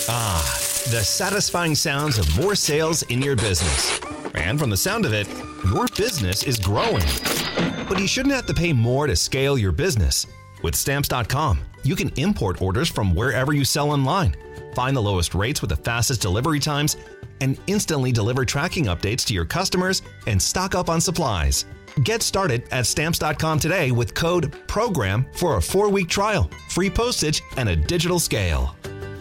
The satisfying sounds of more sales in your business. And from the sound of it, your business is growing. But you shouldn't have to pay more to scale your business. With Stamps.com, you can import orders from wherever you sell online, find the lowest rates with the fastest delivery times, and instantly deliver tracking updates to your customers and stock up on supplies. Get started at Stamps.com today with code PROGRAM for a 4-week trial, free postage, and a digital scale.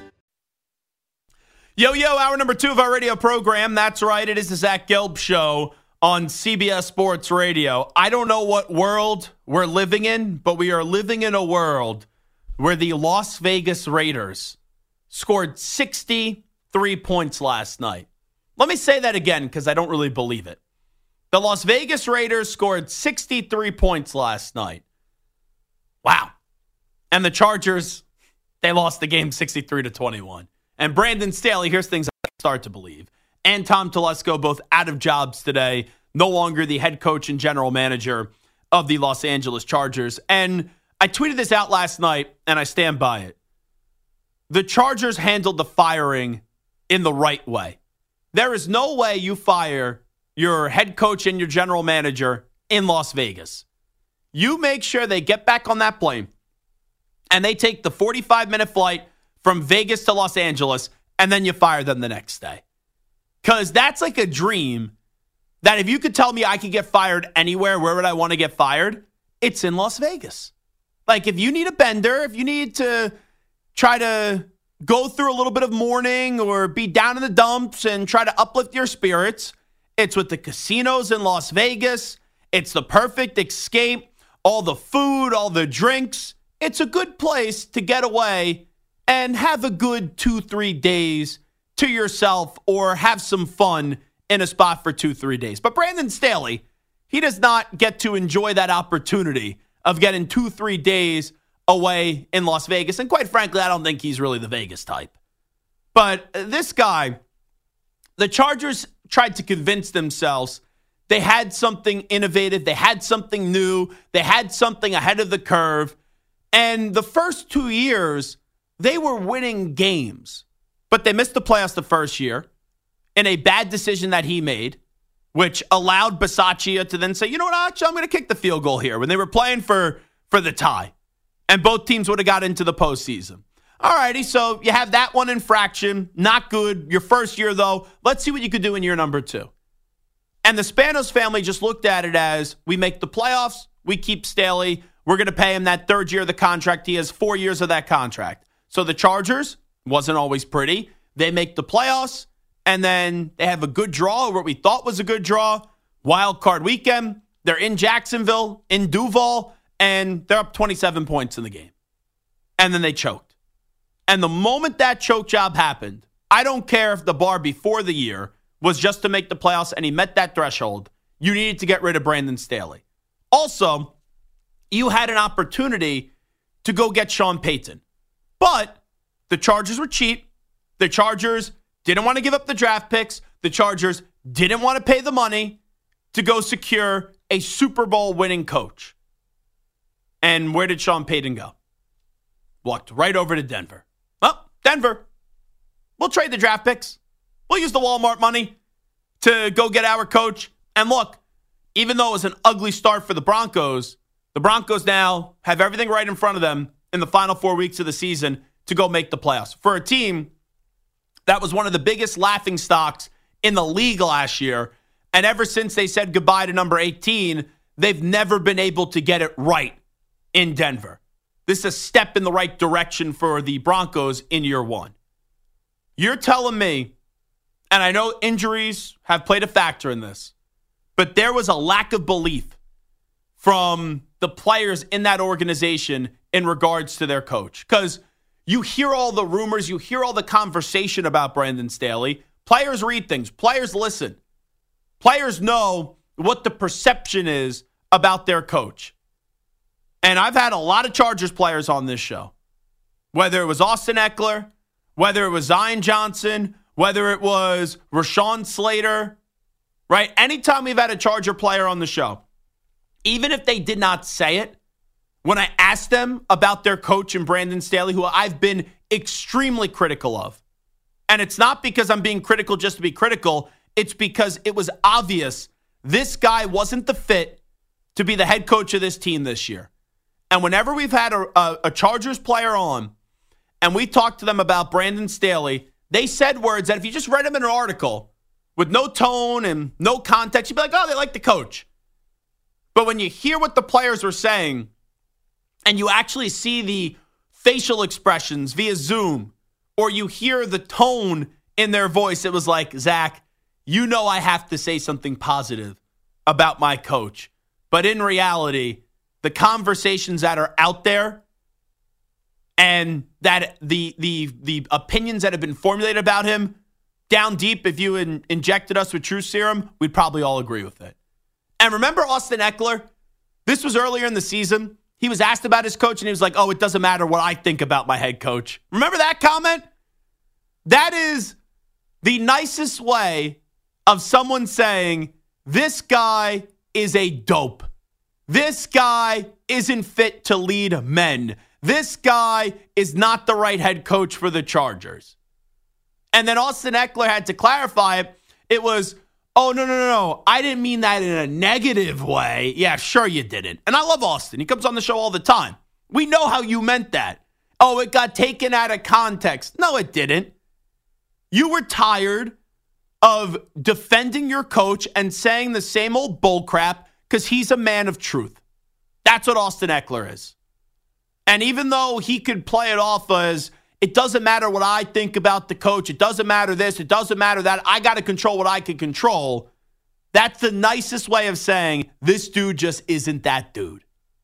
Yo, hour number 2 of our radio program. That's right, it is the Zach Gelb Show on CBS Sports Radio. I don't know what world we're living in, but we are living in a world where the Las Vegas Raiders scored 63 points last night. Let me say that again because I don't really believe it. The Las Vegas Raiders scored 63 points last night. Wow. And the Chargers, they lost the game 63-21. And Brandon Staley, here's things I start to believe. And Tom Telesco, both out of jobs today, no longer the head coach and general manager of the Los Angeles Chargers. And I tweeted this out last night, and I stand by it. The Chargers handled the firing in the right way. There is no way you fire your head coach and your general manager in Las Vegas. You make sure they get back on that plane, and they take the 45-minute flight from Vegas to Los Angeles, and then you fire them the next day. Because that's like a dream that if you could tell me I could get fired anywhere, where would I want to get fired? It's in Las Vegas. Like if you need a bender, if you need to try to go through a little bit of mourning or be down in the dumps and try to uplift your spirits, it's with the casinos in Las Vegas. It's the perfect escape. All the food, all the drinks. It's a good place to get away and have a good 2-3 days to yourself or have some fun in a spot for 2-3 days. But Brandon Staley, he does not get to enjoy that opportunity of getting 2-3 days away in Las Vegas. And quite frankly, I don't think he's really the Vegas type. But this guy, the Chargers tried to convince themselves they had something innovative, they had something new, they had something ahead of the curve. And the first 2 years, they were winning games, but they missed the playoffs the first year in a bad decision that he made, which allowed Bisaccia to then say, you know what, actually, I'm going to kick the field goal here when they were playing for the tie. And both teams would have got into the postseason. All righty, so you have that one infraction. Not good. Your first year, though. Let's see what you could do in year number 2. And the Spanos family just looked at it as, we make the playoffs, we keep Staley, we're going to pay him that third year of the contract. He has 4 years of that contract. So the Chargers, wasn't always pretty. They make the playoffs, and then they have a good draw, or what we thought was a good draw. Wild card weekend. They're in Jacksonville, in Duval, and they're up 27 points in the game. And then they choked. And the moment that choke job happened, I don't care if the bar before the year was just to make the playoffs and he met that threshold, you needed to get rid of Brandon Staley. Also, you had an opportunity to go get Sean Payton. But the Chargers were cheap. The Chargers didn't want to give up the draft picks. The Chargers didn't want to pay the money to go secure a Super Bowl winning coach. And where did Sean Payton go? Walked right over to Denver. Well, Denver, we'll trade the draft picks. We'll use the Walmart money to go get our coach. And look, even though it was an ugly start for the Broncos now have everything right in front of them in the final 4 weeks of the season to go make the playoffs. For a team that was one of the biggest laughing stocks in the league last year, and ever since they said goodbye to number 18, they've never been able to get it right in Denver. This is a step in the right direction for the Broncos in year 1. You're telling me, and I know injuries have played a factor in this, but there was a lack of belief from the players in that organization in regards to their coach. Because you hear all the rumors, you hear all the conversation about Brandon Staley. Players read things. Players listen. Players know what the perception is about their coach. And I've had a lot of Chargers players on this show. Whether it was Austin Eckler, whether it was Zion Johnson, whether it was Rashawn Slater, right? Anytime we've had a Charger player on the show, even if they did not say it, when I asked them about their coach and Brandon Staley, who I've been extremely critical of, And it's not because I'm being critical just to be critical. It's because it was obvious this guy wasn't the fit to be the head coach of this team this year. And whenever we've had a Chargers player on and we talked to them about Brandon Staley, they said words that if you just read them in an article with no tone and no context, you'd be like, oh, they like the coach. But when you hear what the players were saying and you actually see the facial expressions via Zoom, or you hear the tone in their voice, it was like, Zach, you know I have to say something positive about my coach. But in reality, the conversations that are out there and that the opinions that have been formulated about him, down deep, if you injected us with truth serum, we'd probably all agree with it. And remember Austin Eckler? This was earlier in the season. He was asked about his coach, and he was like, oh, it doesn't matter what I think about my head coach. Remember that comment? That is the nicest way of someone saying, this guy is a dope. This guy isn't fit to lead men. This guy is not the right head coach for the Chargers. And then Austin Eckler had to clarify it. It was, oh, no. I didn't mean that in a negative way. Yeah, sure you didn't. And I love Austin. He comes on the show all the time. We know how you meant that. Oh, it got taken out of context. No, it didn't. You were tired of defending your coach and saying the same old bullcrap because he's a man of truth. That's what Austin Eckler is. And even though he could play it off as, it doesn't matter what I think about the coach, it doesn't matter this, it doesn't matter that, I got to control what I can control, that's the nicest way of saying, this dude just isn't that dude.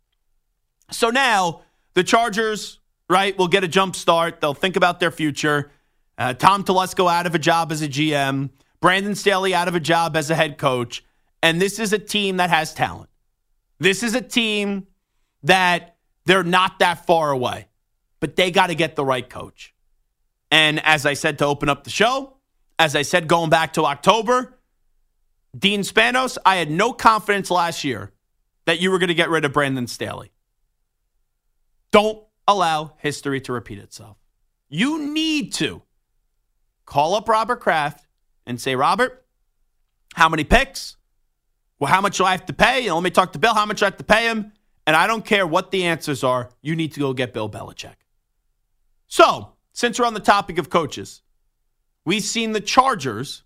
So now, the Chargers, right, will get a jump start. They'll think about their future. Tom Telesco out of a job as a GM. Brandon Staley out of a job as a head coach. And this is a team that has talent. This is a team that they're not that far away. But they got to get the right coach. And as I said to open up the show, as I said going back to October, Dean Spanos, I had no confidence last year that you were going to get rid of Brandon Staley. Don't allow history to repeat itself. You need to call up Robert Kraft and say, Robert, how many picks? Well, how much do I have to pay? Let me talk to Bill. How much do I have to pay him? And I don't care what the answers are. You need to go get Bill Belichick. So, since we're on the topic of coaches, we've seen the Chargers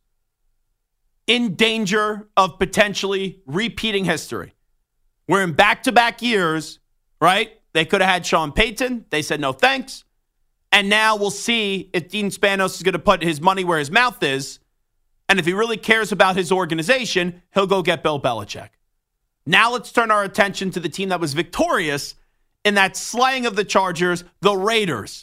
in danger of potentially repeating history. Where in back-to-back years, right, they could have had Sean Payton. They said no thanks. And now we'll see if Dean Spanos is going to put his money where his mouth is. And if he really cares about his organization, he'll go get Bill Belichick. Now let's turn our attention to the team that was victorious in that slaying of the Chargers, the Raiders,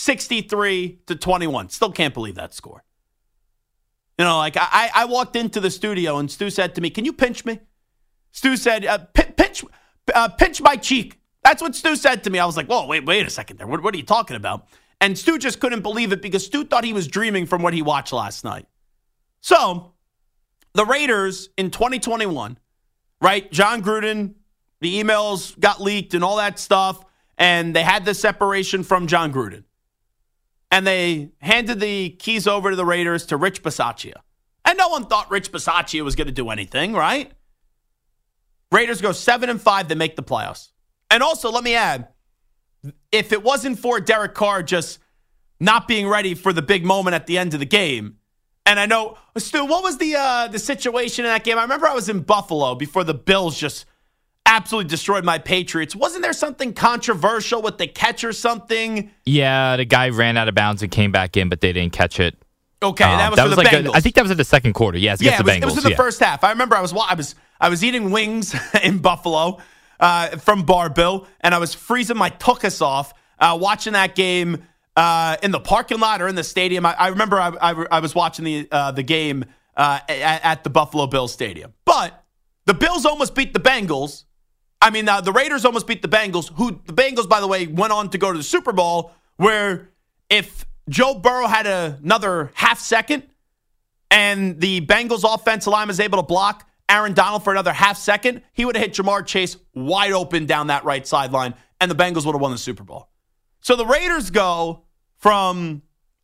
63-21. Still can't believe that score. You know, like I walked into the studio and Stu said to me, can you pinch me? Stu said, pinch my cheek. That's what Stu said to me. I was like, whoa, wait a second there. What are you talking about? And Stu just couldn't believe it because Stu thought he was dreaming from what he watched last night. So, the Raiders in 2021, right? John Gruden, the emails got leaked and all that stuff, and they had the separation from John Gruden. And they handed the keys over to the Raiders to Rich Bisaccia. And no one thought Rich Bisaccia was going to do anything, right? Raiders go 7-5, they make the playoffs. And also, let me add, if it wasn't for Derek Carr just not being ready for the big moment at the end of the game, and I know, Stu, what was the situation in that game? I remember I was in Buffalo before the Bills just absolutely destroyed my Patriots. Wasn't there something controversial with the catch or something? Yeah, the guy ran out of bounds and came back in, but they didn't catch it. Okay, that was for the Bengals. I think that was in the second quarter. Yes, against the Bengals. It was in the first half. I remember I was eating wings in Buffalo from Bar Bill, and I was freezing my tuchus off watching that game in the parking lot or in the stadium. I remember I was watching the game at the Buffalo Bills stadium. But the Bills almost beat the Bengals. I mean, the Raiders almost beat the Bengals, who the Bengals, by the way, went on to go to the Super Bowl, where if Joe Burrow had another half second and the Bengals offensive line was able to block Aaron Donald for another half second, he would have hit Jamar Chase wide open down that right sideline, and the Bengals would have won the Super Bowl. So the Raiders go from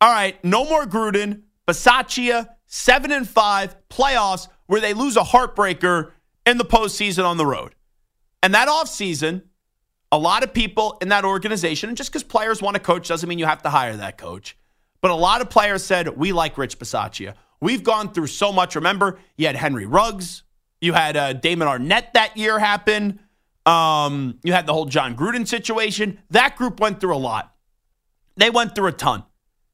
all right, no more Gruden, Bisaccia, 7-5, playoffs, where they lose a heartbreaker in the postseason on the road. And that offseason, a lot of people in that organization, and just because players want to coach doesn't mean you have to hire that coach, but a lot of players said, we like Rich Bisaccia. We've gone through so much. Remember, you had Henry Ruggs. You had Damon Arnett that year happen. You had the whole John Gruden situation. That group went through a lot. They went through a ton.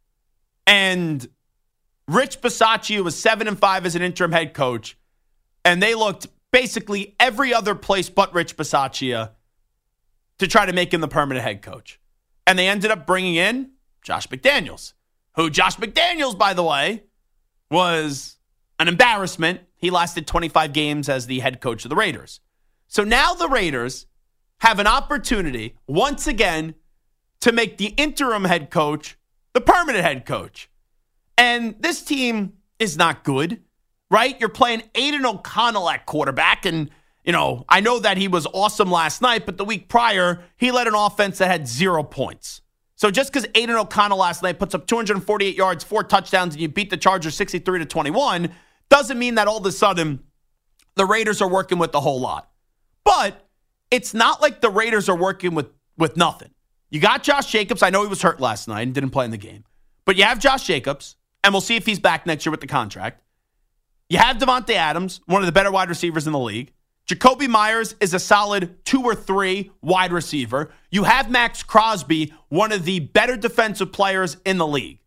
And Rich Bisaccia was 7-5 as an interim head coach, and they looked basically every other place but Rich Bisaccia to try to make him the permanent head coach. And they ended up bringing in Josh McDaniels, who Josh McDaniels, by the way, was an embarrassment. He lasted 25 games as the head coach of the Raiders. So now the Raiders have an opportunity, once again, to make the interim head coach the permanent head coach. And this team is not good, right? You're playing Aiden O'Connell at quarterback. And, you know, I know that he was awesome last night, but the week prior, he led an offense that had 0 points. So just because Aiden O'Connell last night puts up 248 yards, 4 touchdowns, and you beat the Chargers 63-21, doesn't mean that all of a sudden the Raiders are working with a whole lot. But it's not like the Raiders are working with nothing. You got Josh Jacobs. I know he was hurt last night and didn't play in the game. But you have Josh Jacobs, and we'll see if he's back next year with the contract. You have Devontae Adams, one of the better wide receivers in the league. Jacoby Myers is a solid 2 or 3 wide receiver. You have Max Crosby, one of the better defensive players in the league.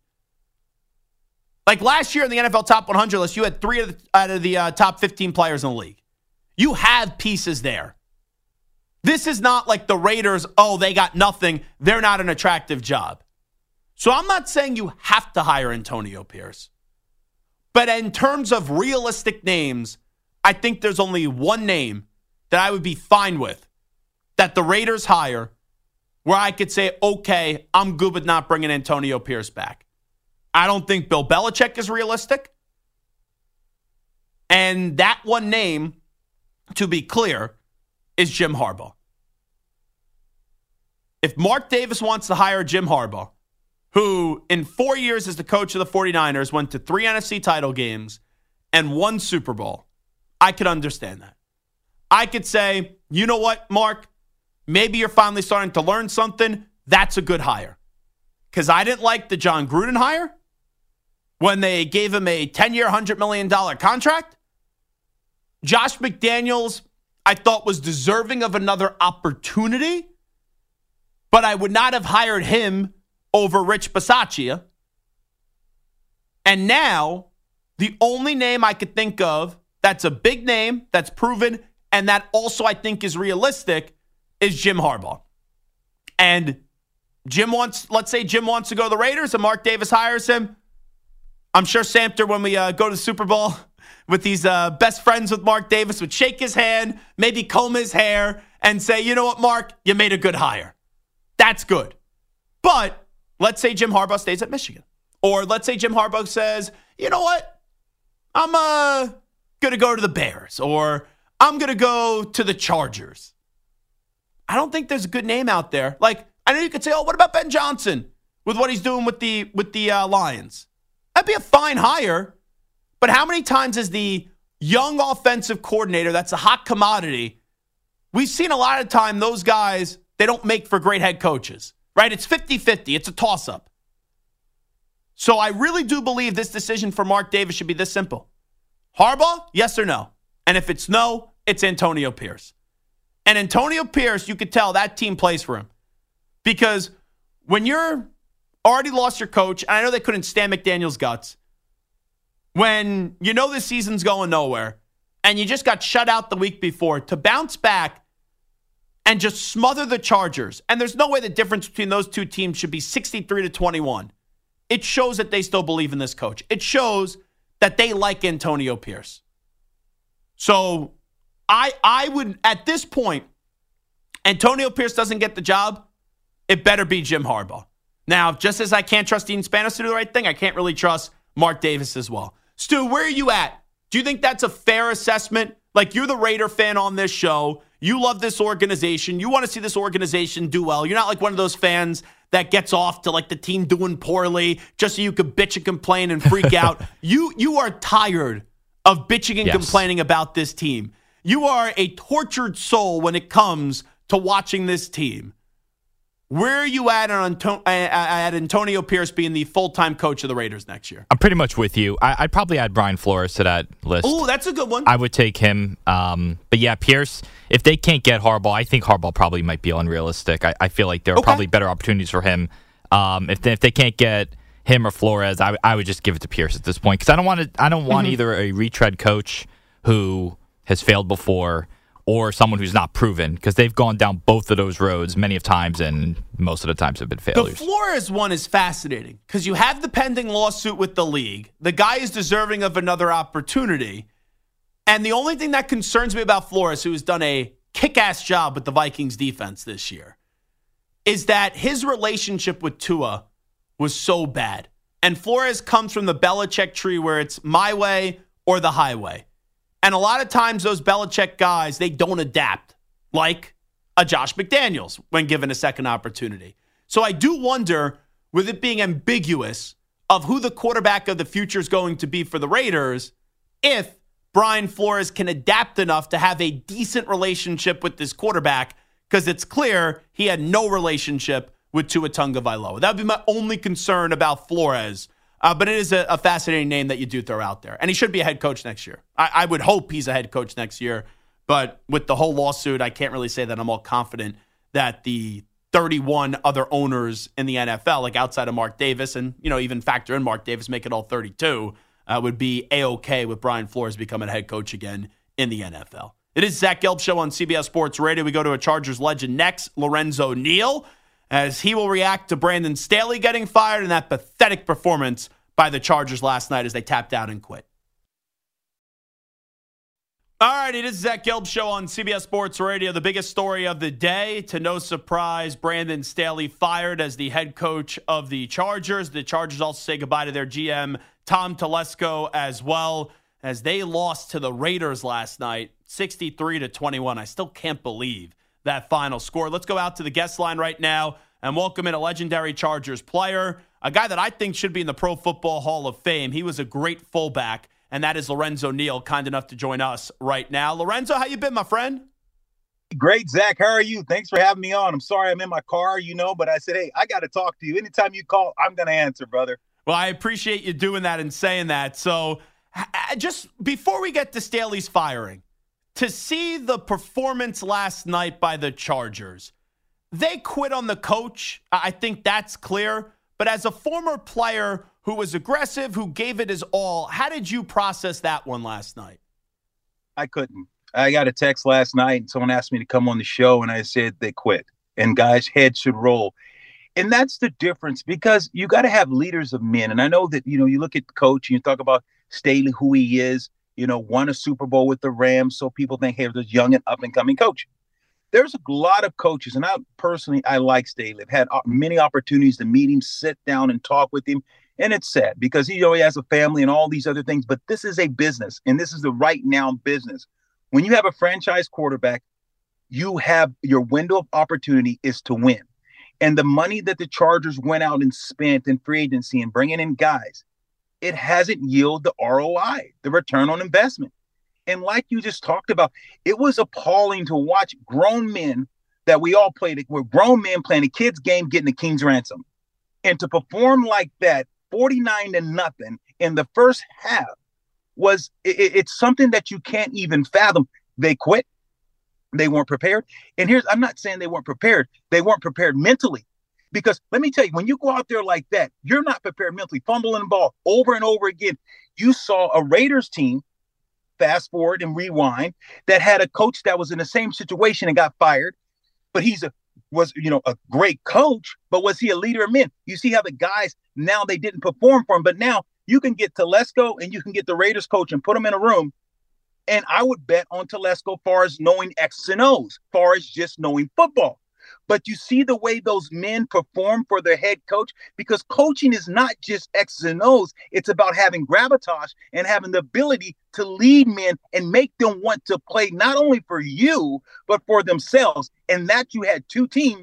Like last year in the NFL Top 100 list, you had 3 out of the top 15 players in the league. You have pieces there. This is not like the Raiders, oh, they got nothing. They're not an attractive job. So I'm not saying you have to hire Antonio Pierce. But in terms of realistic names, I think there's only one name that I would be fine with that the Raiders hire where I could say, okay, I'm good with not bringing Antonio Pierce back. I don't think Bill Belichick is realistic. And that one name, to be clear, is Jim Harbaugh. If Mark Davis wants to hire Jim Harbaugh, who in 4 years as the coach of the 49ers went to 3 NFC title games and 1 Super Bowl, I could understand that. I could say, you know what, Mark? Maybe you're finally starting to learn something. That's a good hire. Because I didn't like the John Gruden hire when they gave him a 10-year, $100 million contract. Josh McDaniels, I thought, was deserving of another opportunity, but I would not have hired him over Rich Bisaccia. And now, the only name I could think of that's a big name, that's proven, and that also I think is realistic is Jim Harbaugh. And let's say Jim wants to go to the Raiders and Mark Davis hires him. I'm sure Samter, when we go to the Super Bowl with these best friends with Mark Davis, would shake his hand, maybe comb his hair, and say, you know what, Mark, you made a good hire. That's good. But let's say Jim Harbaugh stays at Michigan. Or let's say Jim Harbaugh says, you know what, I'm going to go to the Bears. Or I'm going to go to the Chargers. I don't think there's a good name out there. Like, I know you could say, oh, what about Ben Johnson with what he's doing with the Lions? That'd be a fine hire. But how many times is the young offensive coordinator that's a hot commodity? We've seen a lot of time those guys, they don't make for great head coaches, right? It's 50-50. It's a toss-up. So I really do believe this decision for Mark Davis should be this simple. Harbaugh, yes or no? And if it's no, it's Antonio Pierce. And Antonio Pierce, you could tell that team plays for him. Because when you're already lost your coach, and I know they couldn't stand McDaniel's guts, when you know this season's going nowhere, and you just got shut out the week before, to bounce back and just smother the Chargers, and there's no way the difference between those two teams should be 63-21. It shows that they still believe in this coach. It shows that they like Antonio Pierce. So I would, at this point, Antonio Pierce doesn't get the job, it better be Jim Harbaugh. Now, just as I can't trust Dean Spanos to do the right thing, I can't really trust Mark Davis as well. Stu, where are you at? Do you think that's a fair assessment? Like, you're the Raider fan on this show. You love this organization. You want to see this organization do well. You're not like one of those fans that gets off to like the team doing poorly just so you could bitch and complain and freak out. You are tired of bitching and complaining about this team. You are a tortured soul when it comes to watching this team. Where are you at Antonio Pierce being the full-time coach of the Raiders next year? I'm pretty much with you. I'd probably add Brian Flores to that list. Oh, that's a good one. I would take him. But yeah, Pierce, if they can't get Harbaugh, I think Harbaugh probably might be unrealistic. I feel like there are probably better opportunities for him. If they can't get him or Flores, I would just give it to Pierce at this point, because I don't want either a retread coach who has failed before or someone who's not proven, because they've gone down both of those roads many of times, and most of the times have been failures. The Flores one is fascinating because you have the pending lawsuit with the league. The guy is deserving of another opportunity. And the only thing that concerns me about Flores, who has done a kick-ass job with the Vikings defense this year, is that his relationship with Tua was so bad. And Flores comes from the Belichick tree where it's my way or the highway. And a lot of times those Belichick guys, they don't adapt, like a Josh McDaniels when given a second opportunity. So I do wonder, with it being ambiguous of who the quarterback of the future is going to be for the Raiders, if Brian Flores can adapt enough to have a decent relationship with this quarterback, because it's clear he had no relationship with Tua Tagovailoa. That would be my only concern about Flores. But it is a fascinating name that you do throw out there. And he should be a head coach next year. I would hope he's a head coach next year. But with the whole lawsuit, I can't really say that I'm all confident that the 31 other owners in the NFL, like outside of Mark Davis, and even factor in Mark Davis, make it all 32, would be A-OK with Brian Flores becoming a head coach again in the NFL. It is Zach Gelb Show on CBS Sports Radio. We go to a Chargers legend next, Lorenzo Neal, as he will react to Brandon Staley getting fired and that pathetic performance by the Chargers last night as they tapped out and quit. All right, it is Zach Gelb Show on CBS Sports Radio. The biggest story of the day, to no surprise, Brandon Staley fired as the head coach of the Chargers. The Chargers also say goodbye to their GM, Tom Telesco, as well, as they lost to the Raiders last night, 63-21. I still can't believe that final score. Let's go out to the guest line right now and welcome in a legendary Chargers player, a guy that I think should be in the Pro Football Hall of Fame. He was a great fullback, and that is Lorenzo Neal, kind enough to join us right now. Lorenzo, how you been, my friend? Great, Zach. How are you? Thanks for having me on. I'm sorry I'm in my car, but I said, hey, I got to talk to you. Anytime you call, I'm going to answer, brother. Well, I appreciate you doing that and saying that. So just before we get to Staley's firing, to see the performance last night by the Chargers, they quit on the coach. I think that's clear. But as a former player who was aggressive, who gave it his all, how did you process that one last night? I couldn't. I got a text last night and someone asked me to come on the show and I said they quit and guys' heads should roll. And that's the difference, because you got to have leaders of men. And I know that, you look at the coach and you talk about Staley, who he is, won a Super Bowl with the Rams. So people think, hey, there's young and up and coming coach. There's a lot of coaches, and I like Staley. I've had many opportunities to meet him, sit down and talk with him. And it's sad because he has a family and all these other things, but this is a business, and this is the right now business. When you have a franchise quarterback, you have your window of opportunity is to win. And the money that the Chargers went out and spent in free agency and bringing in guys, it hasn't yielded the ROI, the return on investment. And like you just talked about, it was appalling to watch grown men that we all played. We're grown men playing a kid's game, getting a king's ransom. And to perform like that, 49-0 in the first half, it's something that you can't even fathom. They quit. They weren't prepared. And I'm not saying they weren't prepared. They weren't prepared mentally. Because let me tell you, when you go out there like that, you're not prepared mentally, fumbling the ball over and over again. You saw a Raiders team, fast forward and rewind, that had a coach that was in the same situation and got fired, but was a great coach, but was he a leader of men? You see how the guys, now they didn't perform for him, but now you can get Telesco and you can get the Raiders coach and put them in a room, and I would bet on Telesco far as knowing X's and O's, far as just knowing football. But you see the way those men perform for their head coach, because coaching is not just X's and O's. It's about having gravitas and having the ability to lead men and make them want to play not only for you, but for themselves. And that you had two teams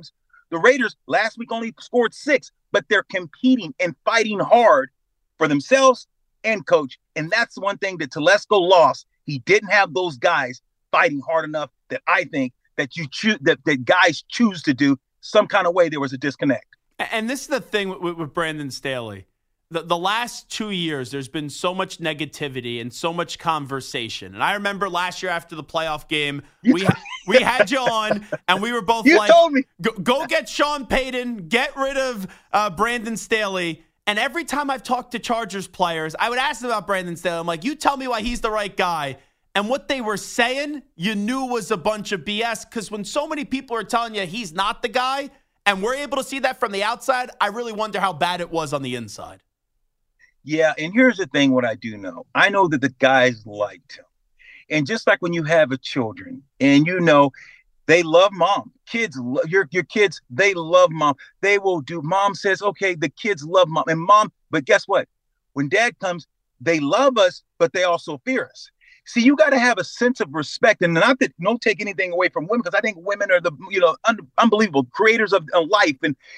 The Raiders last week only scored 6, but they're competing and fighting hard for themselves and coach. And that's one thing that Telesco lost. He didn't have those guys fighting hard enough that I think that that guys choose to do. Some kind of way there was a disconnect. And this is the thing with Brandon Staley. The last 2 years, there's been so much negativity and so much conversation. And I remember last year after the playoff game, we had you on, and we were both told me. Go get Sean Payton, get rid of Brandon Staley. And every time I've talked to Chargers players, I would ask them about Brandon Staley. I'm like, you tell me why he's the right guy. And what they were saying, you knew was a bunch of BS. Because when so many people are telling you he's not the guy, and we're able to see that from the outside, I really wonder how bad it was on the inside. Yeah, and here's the thing, what I do know. I know that the guys liked him. And just like when you have a children, and you know, they love mom. Kids, your kids, they love mom. They will do. Mom says, okay, the kids love mom. And mom, but guess what? When dad comes, they love us, but they also fear us. See, you got to have a sense of respect, and not that don't take anything away from women, because I think women are the unbelievable creators of life,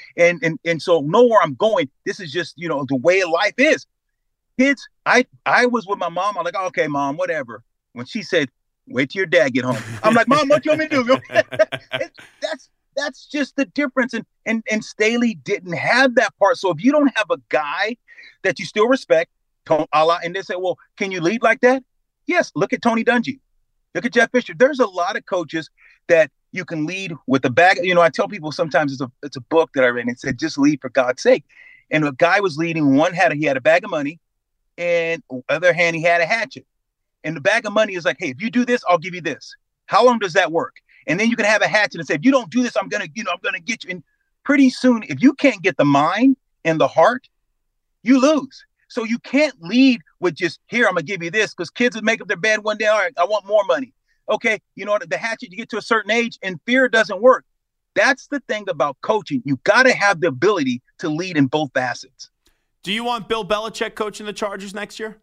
and so know where I'm going. This is just the way life is. Kids, I was with my mom. I'm like, okay, mom, whatever. When she said, wait till your dad get home, I'm like, Mom, what you want me to do? That's just the difference. And Staley didn't have that part. So if you don't have a guy that you still respect, and they say, well, can you lead like that? Yes, look at Tony Dungy. Look at Jeff Fisher. There's a lot of coaches that you can lead with a bag. I tell people sometimes it's a book that I read, and it said, just lead for God's sake. And a guy was leading, he had a bag of money, and on the other hand, he had a hatchet. And the bag of money is like, hey, if you do this, I'll give you this. How long does that work? And then you can have a hatchet and say, if you don't do this, I'm gonna get you. And pretty soon, if you can't get the mind and the heart, you lose. So you can't lead with just, here, I'm going to give you this, because kids would make up their bed one day. All right, I want more money. Okay, the hatchet, you get to a certain age and fear doesn't work. That's the thing about coaching. You got to have the ability to lead in both facets. Do you want Bill Belichick coaching the Chargers next year?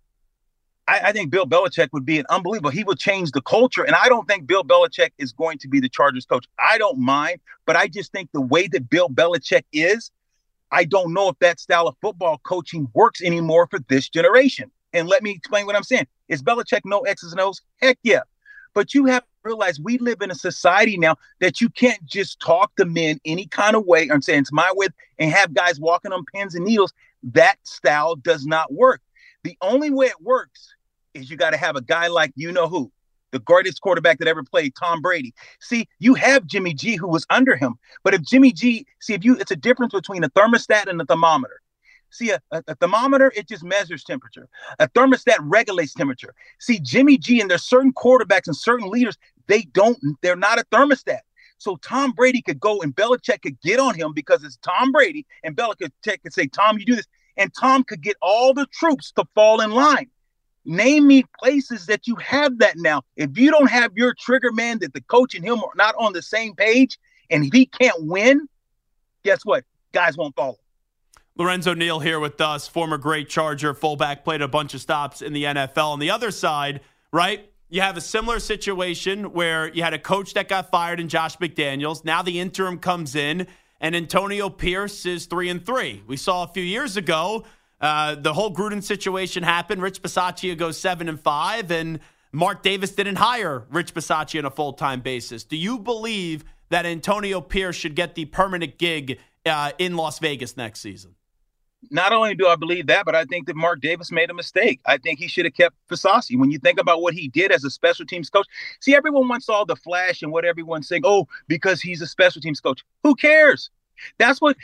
I think Bill Belichick would be an unbelievable. He would change the culture. And I don't think Bill Belichick is going to be the Chargers coach. I don't mind, but I just think the way that Bill Belichick is, I don't know if that style of football coaching works anymore for this generation. And let me explain what I'm saying. Is Belichick no X's and O's? Heck yeah. But you have to realize we live in a society now that you can't just talk to men any kind of way and say it's my way and have guys walking on pins and needles. That style does not work. The only way it works is you got to have a guy like who. The greatest quarterback that ever played, Tom Brady. See, you have Jimmy G, who was under him. But if Jimmy G, it's a difference between a thermostat and a thermometer. See, a thermometer, it just measures temperature. A thermostat regulates temperature. See, Jimmy G, and there's certain quarterbacks and certain leaders, they're not a thermostat. So Tom Brady could go and Belichick could get on him because it's Tom Brady, and Belichick could say, Tom, you do this. And Tom could get all the troops to fall in line. Name me places that you have that now. If you don't have your trigger man, that the coach and him are not on the same page, and if he can't win, guess what? Guys won't follow. Lorenzo Neal here with us, former great Charger fullback, played a bunch of stops in the NFL. On the other side, right, you have a similar situation where you had a coach that got fired in Josh McDaniels. Now the interim comes in, and Antonio Pierce is 3-3. We saw a few years ago, the whole Gruden situation happened. Rich Bisaccia goes 7-5, and Mark Davis didn't hire Rich Bisaccia on a full-time basis. Do you believe that Antonio Pierce should get the permanent gig in Las Vegas next season? Not only do I believe that, but I think that Mark Davis made a mistake. I think he should have kept Bisaccia. When you think about what he did as a special teams coach, see, everyone wants all the flash and what everyone's saying. Oh, because he's a special teams coach. Who cares? That's where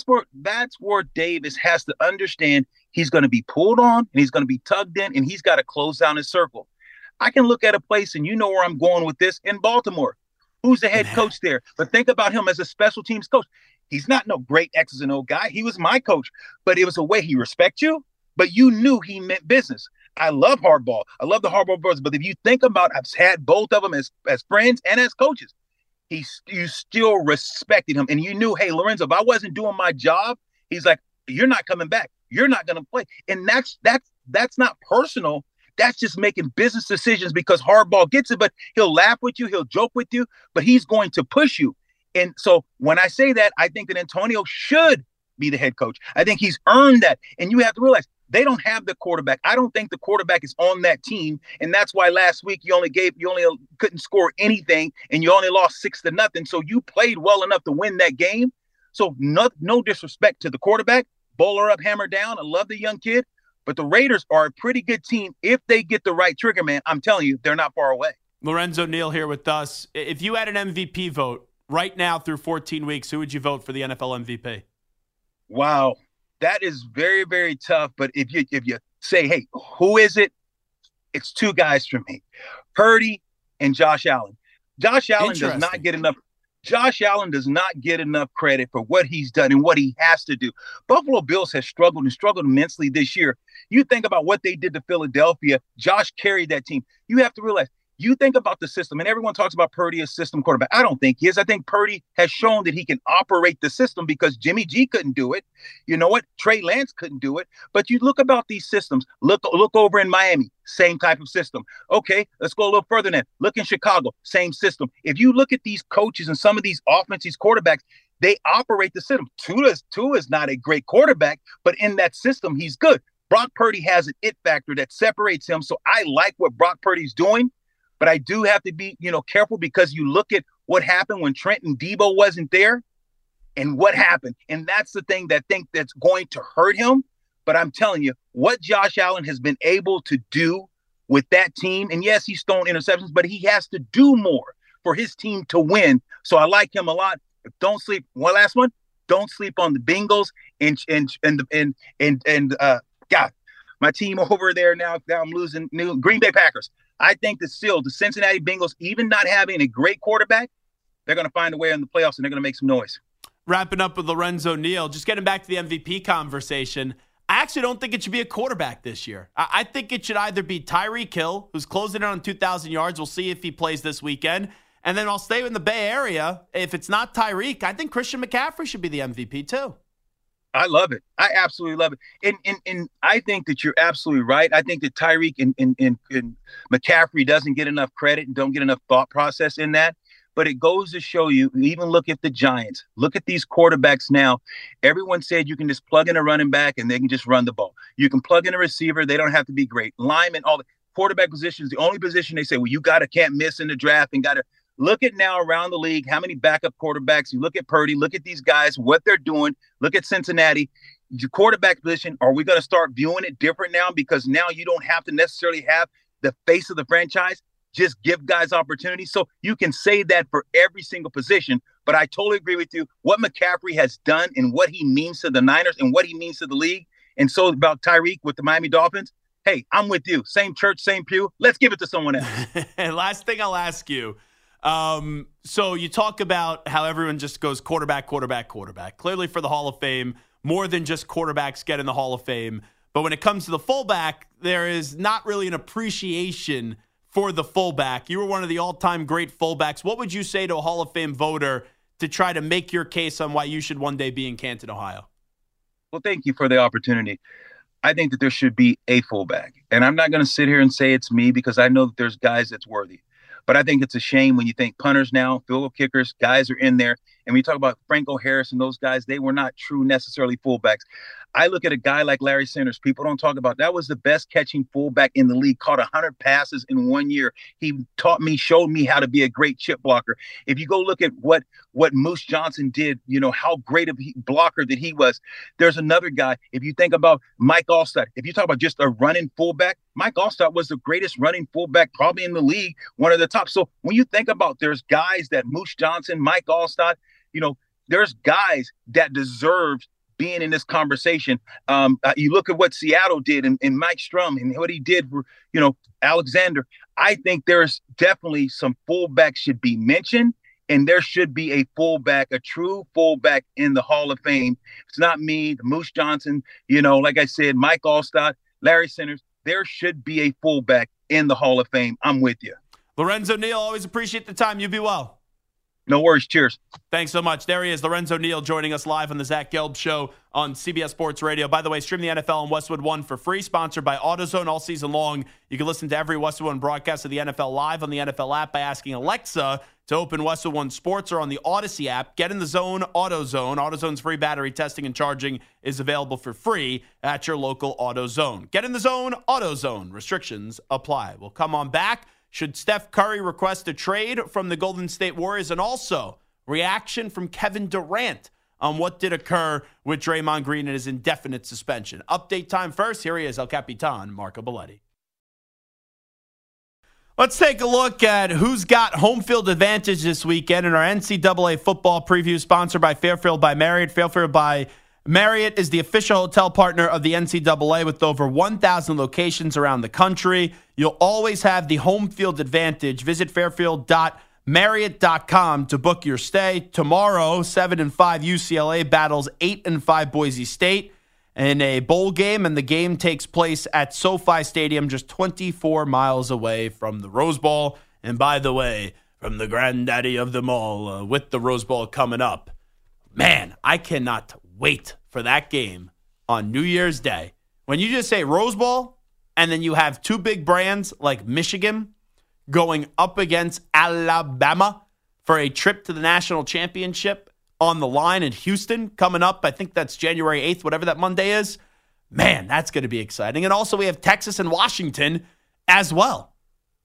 Davis has to understand he's going to be pulled on and he's going to be tugged in, and he's got to close down his circle. I can look at a place, and you know where I'm going with this, in Baltimore. Who's the head coach there? But think about him as a special teams coach. He's not no great X's and O guy. He was my coach, but it was a way he respects you, but you knew he meant business. I love Harbaugh. I love the Harbaugh brothers. But if you think about, I've had both of them as friends and as coaches. You still respected him, and you knew, hey, Lorenzo, if I wasn't doing my job, he's like, you're not coming back. You're not going to play. And that's not personal. That's just making business decisions because Harbaugh gets it, but he'll laugh with you. He'll joke with you, but he's going to push you. And so when I say that, I think that Antonio should be the head coach. I think he's earned that. And you have to realize they don't have the quarterback. I don't think the quarterback is on that team. And that's why last week you only couldn't score anything and you only lost 6-0. So you played well enough to win that game. So no disrespect to the quarterback. Bowler up, hammer down. I love the young kid. But the Raiders are a pretty good team. If they get the right trigger man, I'm telling you, they're not far away. Lorenzo Neal here with us. If you had an MVP vote right now through 14 weeks, who would you vote for the NFL MVP? Wow. That is very, very tough. But if you say, hey, who is it? It's two guys for me, Purdy and Josh Allen. Josh Allen does not get enough credit for what he's done and what he has to do. Buffalo Bills has struggled immensely this year. You think about what they did to Philadelphia. Josh carried that team. You have to realize, you think about the system, and everyone talks about Purdy as system quarterback. I don't think he is. I think Purdy has shown that he can operate the system because Jimmy G couldn't do it. You know what? Trey Lance couldn't do it. But you look about these systems. Look over in Miami, same type of system. Okay, let's go a little further than that. Look in Chicago, same system. If you look at these coaches and some of these offenses, quarterbacks, they operate the system. Tua is not a great quarterback, but in that system, he's good. Brock Purdy has an it factor that separates him. So I like what Brock Purdy's doing. But I do have to be, careful because you look at what happened when Trent and Debo wasn't there and what happened. And that's the thing that's going to hurt him. But I'm telling you, what Josh Allen has been able to do with that team, and yes, he's thrown interceptions, but he has to do more for his team to win. So I like him a lot. Don't sleep. One last one. Don't sleep on the Bengals and God, my team over there now I'm losing. Green Bay Packers. I think the Cincinnati Bengals, even not having a great quarterback, they're going to find a way in the playoffs and they're going to make some noise. Wrapping up with Lorenzo Neal, just getting back to the MVP conversation, I actually don't think it should be a quarterback this year. I think it should either be Tyreek Hill, who's closing in on 2,000 yards. We'll see if he plays this weekend. And then I'll stay in the Bay Area. If it's not Tyreek, I think Christian McCaffrey should be the MVP too. I love it. I absolutely love it. And I think that you're absolutely right. I think that Tyreek and McCaffrey doesn't get enough credit and don't get enough thought process in that. But it goes to show you, even look at the Giants. Look at these quarterbacks now. Everyone said you can just plug in a running back and they can just run the ball. You can plug in a receiver. They don't have to be great. Linemen, all the quarterback positions, the only position they say, well, you can't miss in the draft and got to. Look at now around the league, how many backup quarterbacks. You look at Purdy, look at these guys, what they're doing. Look at Cincinnati. Your quarterback position, are we going to start viewing it different now? Because now you don't have to necessarily have the face of the franchise. Just give guys opportunities. So you can say that for every single position. But I totally agree with you. What McCaffrey has done and what he means to the Niners and what he means to the league. And so about Tyreek with the Miami Dolphins. Hey, I'm with you. Same church, same pew. Let's give it to someone else. And last thing I'll ask you. So you talk about how everyone just goes quarterback. Clearly for the Hall of Fame, more than just quarterbacks get in the Hall of Fame. But when it comes to the fullback, there is not really an appreciation for the fullback. You were one of the all-time great fullbacks. What would you say to a Hall of Fame voter to try to make your case on why you should one day be in Canton, Ohio? Well, thank you for the opportunity. I think that there should be a fullback. And I'm not going to sit here and say it's me because I know that there's guys that's worthy. But I think it's a shame when you think punters now, field goal kickers, guys are in there. And we talk about Franco Harris and those guys, they were not true necessarily fullbacks. I look at a guy like Larry Sanders. People don't talk about that was the best catching fullback in the league, caught 100 passes in 1 year. He showed me how to be a great chip blocker. If you go look at what Moose Johnson did, how great of a blocker that he was. There's another guy. If you think about Mike Allstott, if you talk about just a running fullback, Mike Allstott was the greatest running fullback probably in the league, one of the top. So when you think about there's guys that Moose Johnson, Mike Allstott, there's guys that deserve being in this conversation. You look at what Seattle did and Mike Strum and what he did for, Alexander. I think there's definitely some fullbacks should be mentioned, and there should be a fullback, a true fullback in the Hall of Fame. It's not me, the Moose Johnson, like I said, Mike Allstott, Larry Sanders. There should be a fullback in the Hall of Fame. I'm with you. Lorenzo Neal, always appreciate the time. You be well. No worries. Cheers. Thanks so much. There he is, Lorenzo Neal, joining us live on the Zach Gelb Show on CBS Sports Radio. By the way, stream the NFL on Westwood One for free, sponsored by AutoZone all season long. You can listen to every Westwood One broadcast of the NFL live on the NFL app by asking Alexa to open Westwood One Sports or on the Odyssey app. Get in the zone, AutoZone. AutoZone's free battery testing and charging is available for free at your local AutoZone. Get in the zone, AutoZone. Restrictions apply. We'll come on back. Should Steph Curry request a trade from the Golden State Warriors? And also, reaction from Kevin Durant on what did occur with Draymond Green and his indefinite suspension. Update time first. Here he is, El Capitan, Marco Belletti. Let's take a look at who's got home field advantage this weekend in our NCAA football preview, sponsored by Fairfield by Marriott. Fairfield by Marriott is the official hotel partner of the NCAA with over 1,000 locations around the country. You'll always have the home field advantage. Visit fairfield.marriott.com to book your stay. Tomorrow, 7-5 UCLA battles 8-5 Boise State in a bowl game, and the game takes place at SoFi Stadium, just 24 miles away from the Rose Bowl. And by the way, from the granddaddy of them all, with the Rose Bowl coming up, man, I cannot wait for that game on New Year's Day. When you just say Rose Bowl, and then you have two big brands like Michigan going up against Alabama for a trip to the national championship on the line in Houston coming up. I think that's January 8th, whatever that Monday is. Man, that's going to be exciting. And also we have Texas and Washington as well.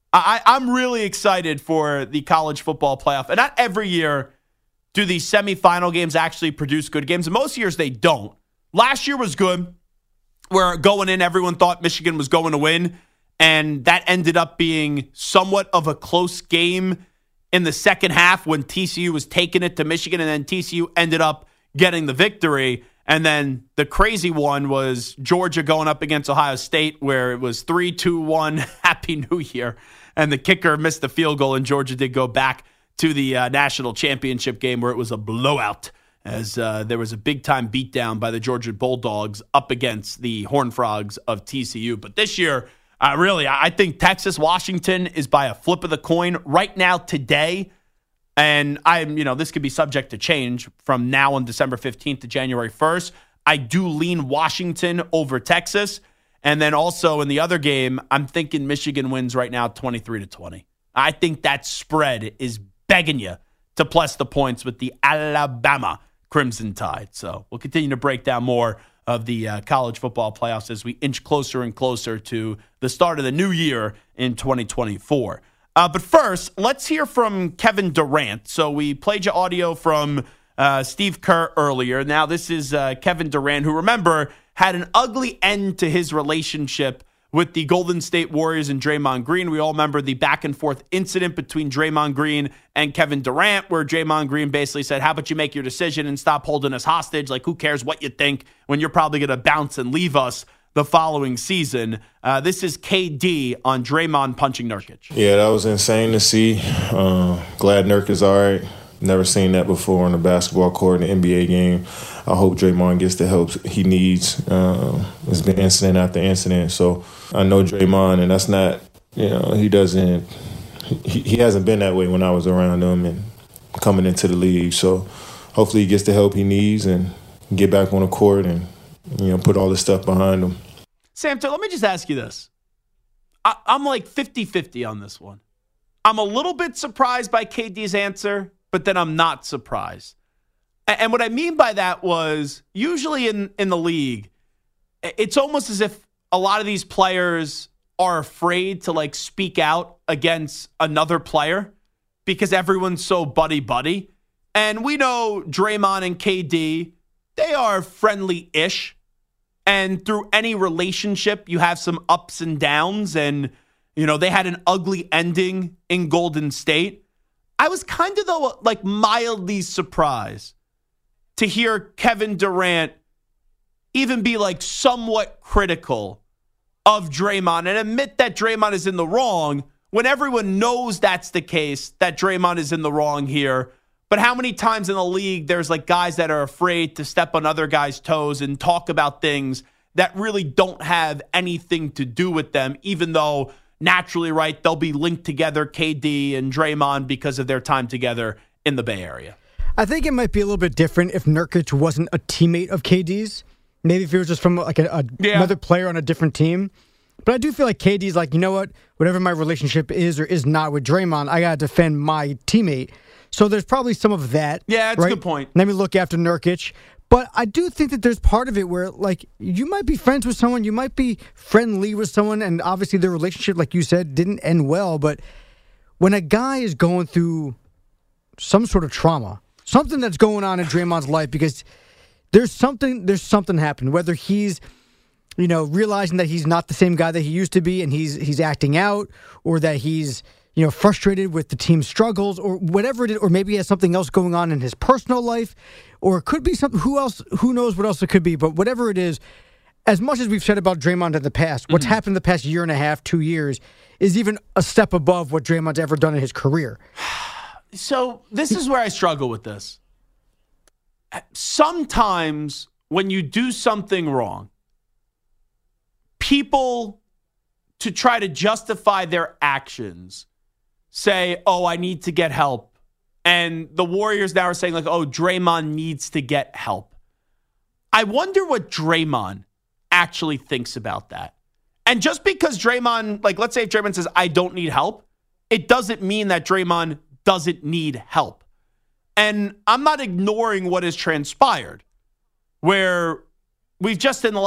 I'm really excited for the college football playoff. And not every year do these semifinal games actually produce good games. And most years they don't. Last year was good, where going in, everyone thought Michigan was going to win. And that ended up being somewhat of a close game in the second half when TCU was taking it to Michigan, and then TCU ended up getting the victory. And then the crazy one was Georgia going up against Ohio State, where it was 3-2-1, Happy New Year. And the kicker missed the field goal, and Georgia did go back to the national championship game where it was a blowout, as there was a big-time beatdown by the Georgia Bulldogs up against the Horned Frogs of TCU. But this year, I think Texas-Washington is by a flip of the coin right now today. And this could be subject to change from now on December 15th to January 1st. I do lean Washington over Texas. And then also in the other game, I'm thinking Michigan wins right now 23-20. I think that spread is begging you to plus the points with the Alabama Crimson Tide. So we'll continue to break down more of the college football playoffs as we inch closer and closer to the start of the new year in 2024. But first, let's hear from Kevin Durant. So we played you audio from Steve Kerr earlier. Now this is Kevin Durant, who, remember, had an ugly end to his relationship with the Golden State Warriors and Draymond Green. We all remember the back-and-forth incident between Draymond Green and Kevin Durant, where Draymond Green basically said, how about you make your decision and stop holding us hostage? Like, who cares what you think when you're probably going to bounce and leave us the following season? This is KD on Draymond punching Nurkic. Yeah, that was insane to see. Glad Nurk is all right. Never seen that before on the basketball court in the NBA game. I hope Draymond gets the help he needs. It's been incident after incident. So I know Draymond, and that's not, he doesn't, he hasn't been that way when I was around him and coming into the league. So hopefully he gets the help he needs and get back on the court and, put all this stuff behind him. Sam, let me just ask you this. I'm like 50-50 on this one. I'm a little bit surprised by KD's answer, but then I'm not surprised. And what I mean by that was, usually in the league, it's almost as if a lot of these players are afraid to speak out against another player because everyone's so buddy-buddy. And we know Draymond and KD, they are friendly-ish. And through any relationship, you have some ups and downs. And, they had an ugly ending in Golden State. I was kind of, though, mildly surprised to hear Kevin Durant even be somewhat critical of Draymond and admit that Draymond is in the wrong when everyone knows that's the case, that Draymond is in the wrong here. But how many times in the league there's guys that are afraid to step on other guys' toes and talk about things that really don't have anything to do with them, even though naturally, right, they'll be linked together, KD and Draymond, because of their time together in the Bay Area. I think it might be a little bit different if Nurkic wasn't a teammate of KD's. Maybe if he was just from another player on a different team. But I do feel like KD's you know what? Whatever my relationship is or is not with Draymond, I got to defend my teammate. So there's probably some of that. Yeah, that's right? a good point. Let me look after Nurkic. But I do think that there's part of it where, like, you might be friends with someone, you might be friendly with someone, and obviously their relationship, like you said, didn't end well. But when a guy is going through some sort of trauma, something that's going on in Draymond's life, because there's something happened, whether he's, realizing that he's not the same guy that he used to be and he's acting out, or that he's, frustrated with the team's struggles, or whatever it is, or maybe he has something else going on in his personal life, or it could be something, who knows what else it could be, but whatever it is, as much as we've said about Draymond in the past, what's happened in the past year and a half, 2 years, is even a step above what Draymond's ever done in his career. So this is where I struggle with this. Sometimes when you do something wrong, people, to try to justify their actions, say, oh, I need to get help. And the Warriors now are saying, like, oh, Draymond needs to get help. I wonder what Draymond actually thinks about that. And just because Draymond, like, let's say if Draymond says, I don't need help, it doesn't mean that Draymond doesn't need help. And I'm not ignoring what has transpired, where we've just in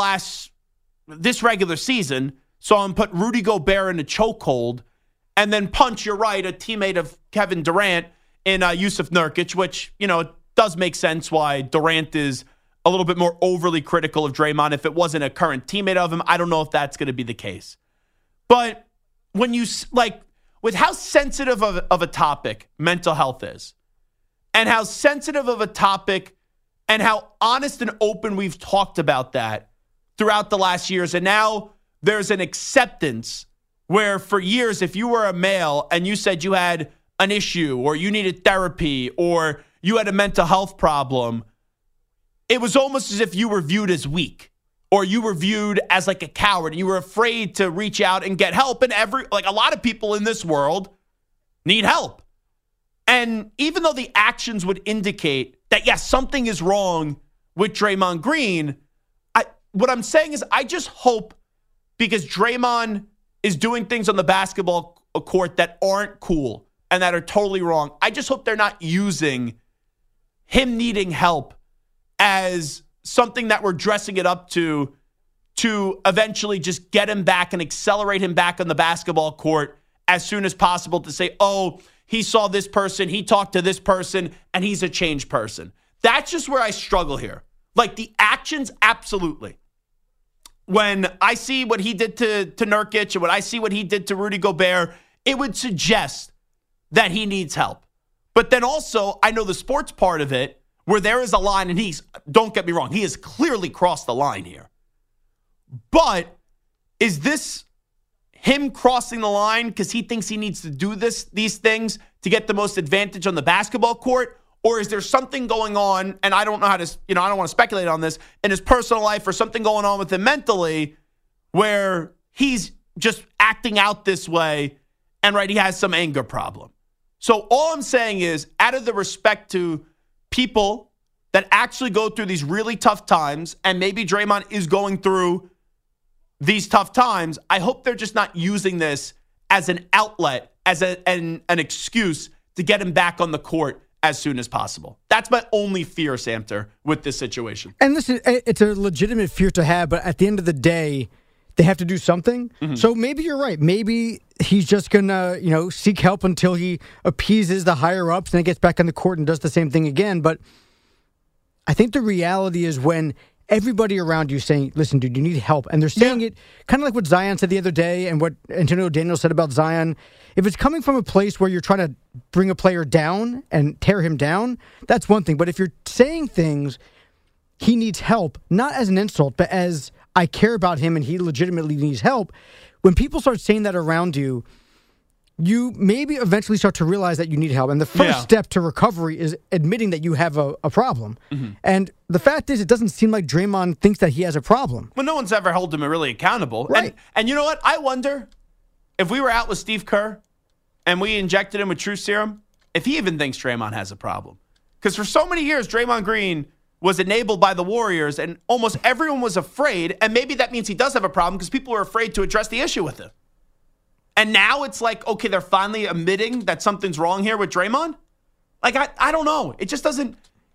this regular season, saw him put Rudy Gobert in a chokehold and then punch, you're right, a teammate of Kevin Durant in Yusuf Nurkic, which, it does make sense why Durant is a little bit more overly critical of Draymond. If it wasn't a current teammate of him, I don't know if that's going to be the case. But when you, like, with how sensitive of a topic mental health is, and how sensitive of a topic and how honest and open we've talked about that throughout the last years, and now there's an acceptance where for years, if you were a male and you said you had an issue or you needed therapy or you had a mental health problem, it was almost as if you were viewed as weak or you were viewed as like a coward and you were afraid to reach out and get help. And a lot of people in this world need help. And even though the actions would indicate that, yes, something is wrong with Draymond Green, what I'm saying is I just hope, because Draymond is doing things on the basketball court that aren't cool and that are totally wrong, I just hope they're not using him needing help as something that we're dressing it up to eventually just get him back and accelerate him back on the basketball court as soon as possible, to say, oh, he saw this person, he talked to this person, and he's a changed person. That's just where I struggle here. Like, the actions, absolutely. When I see what he did to Nurkic and when I see what he did to Rudy Gobert, it would suggest that he needs help. But then also, I know the sports part of it, where there is a line, and don't get me wrong, he has clearly crossed the line here. But is this him crossing the line because he thinks he needs to do these things to get the most advantage on the basketball court? Or is there something going on, and I don't know how to, I don't want to speculate on this, in his personal life, or something going on with him mentally where he's just acting out this way and, right, he has some anger problem. So all I'm saying is, out of the respect to people that actually go through these really tough times, and maybe Draymond is going through these tough times, I hope they're just not using this as an outlet, as an excuse to get him back on the court as soon as possible. That's my only fear, Samter, with this situation. And listen, it's a legitimate fear to have, but at the end of the day, they have to do something. Mm-hmm. So maybe you're right. Maybe he's just going to, seek help until he appeases the higher-ups and then gets back on the court and does the same thing again. But I think the reality is when everybody around you is saying, listen, dude, you need help. And they're saying it kind of like what Zion said the other day and what Antonio Daniels said about Zion. If it's coming from a place where you're trying to bring a player down and tear him down, that's one thing. But if you're saying things, he needs help, not as an insult, but as I care about him and he legitimately needs help. When people start saying that around you, you maybe eventually start to realize that you need help. And the first step to recovery is admitting that you have a problem. Mm-hmm. And the fact is, it doesn't seem like Draymond thinks that he has a problem. Well, no one's ever held him really accountable. Right. And you know what? I wonder if we were out with Steve Kerr and we injected him with truth serum, if he even thinks Draymond has a problem. Because for so many years, Draymond Green was enabled by the Warriors and almost everyone was afraid. And maybe that means he does have a problem because people are afraid to address the issue with him. And now it's like, okay, they're finally admitting that something's wrong here with Draymond. Like, I don't know. It just doesn't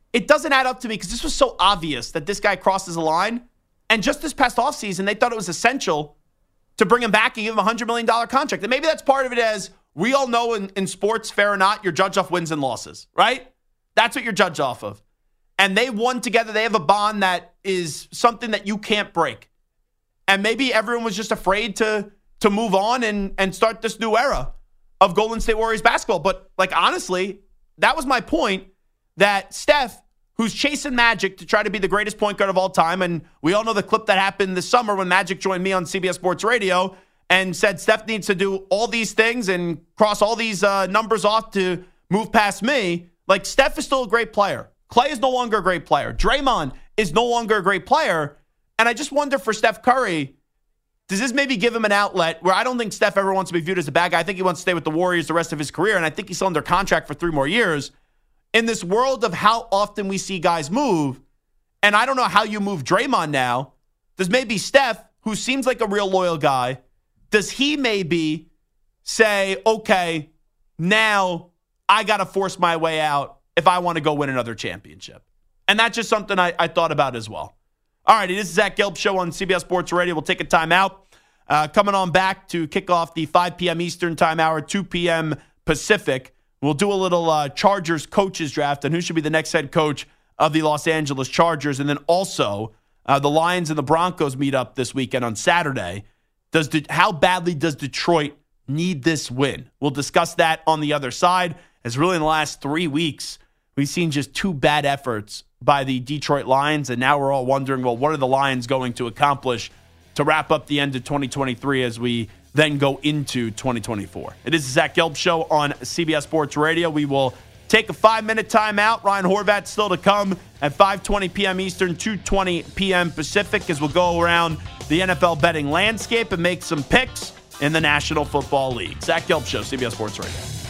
add up to me because this was so obvious that this guy crosses the line. And just this past offseason, they thought it was essential to bring him back and give him a $100 million contract. And maybe that's part of it, as we all know in sports, fair or not, you're judged off wins and losses, right? That's what you're judged off of. And they won together. They have a bond that is something that you can't break. And maybe everyone was just afraid to move on and start this new era of Golden State Warriors basketball. But, like, honestly, that was my point, that Steph, who's chasing Magic to try to be the greatest point guard of all time, and we all know the clip that happened this summer when Magic joined me on CBS Sports Radio and said Steph needs to do all these things and cross all these numbers off to move past me. Like, Steph is still a great player. Clay is no longer a great player. Draymond is no longer a great player. And I just wonder for Steph Curry, does this maybe give him an outlet where I don't think Steph ever wants to be viewed as a bad guy. I think he wants to stay with the Warriors the rest of his career, and I think he's still under contract for 3 more years. In this world of how often we see guys move, and I don't know how you move Draymond now, does maybe Steph, who seems like a real loyal guy, does he maybe say, okay, now I got to force my way out if I want to go win another championship? And that's just something I thought about as well. All right, this is Zach Gelb Show on CBS Sports Radio. We'll take a timeout. Coming on back to kick off the 5 p.m. Eastern time hour, 2 p.m. Pacific. We'll do a little Chargers coaches draft and who should be the next head coach of the Los Angeles Chargers. And then also the Lions and the Broncos meet up this weekend on Saturday. How badly does Detroit need this win? We'll discuss that on the other side, as really in the last 3 weeks, we've seen just 2 bad efforts by the Detroit Lions, and now we're all wondering, well, what are the Lions going to accomplish to wrap up the end of 2023 as we then go into 2024? It is the Zach Gelb Show on CBS Sports Radio. We will take a 5-minute timeout. Ryan Horvat still to come at 5:20 p.m. Eastern, 2:20 p.m. Pacific, as we'll go around the NFL betting landscape and make some picks in the National Football League. Zach Gelb Show, CBS Sports Radio.